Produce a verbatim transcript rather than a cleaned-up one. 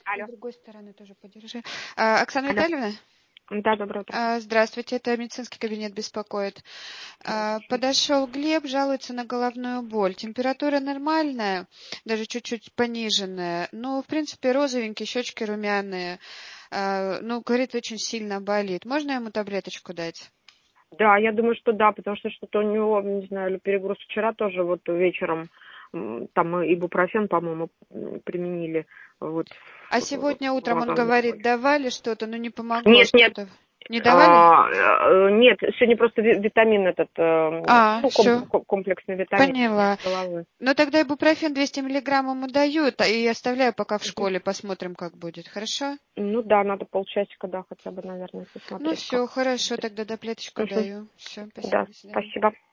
Алло. С другой стороны тоже подержи. А, Оксана Алло. Витальевна? Да, доброе утро. А, Здравствуйте, это медицинский кабинет беспокоит. А, Подошел Глеб, жалуется на головную боль. Температура нормальная, даже чуть-чуть пониженная. Ну, в принципе, розовенькие, щечки румяные. А, Ну, говорит, очень сильно болит. Можно ему таблеточку дать? Да, я думаю, что да, потому что что-то у него, не знаю, или перегруз вчера тоже вот вечером, м, там мы ибупрофен, по-моему, м, применили. Вот. А э, сегодня утром он головная говорит, боль. давали что-то, но не помогло Нет, нет, что-то. Не давали? а, э, нет, сегодня просто ви- витамин этот, э, А, ну, ком- все, ком- комплексный витамин поняла. от головы. Ну тогда ибупрофен двести миллиграмм ему дают, а и оставляю пока в Мгм. школе, посмотрим, как будет. Хорошо? Ну да, надо полчасика, да, хотя бы, наверное, Ну посмотреть, как все, хорошо, будет. тогда таблеточку Мгм. даю. Все, спасибо, Да, до свидания. спасибо.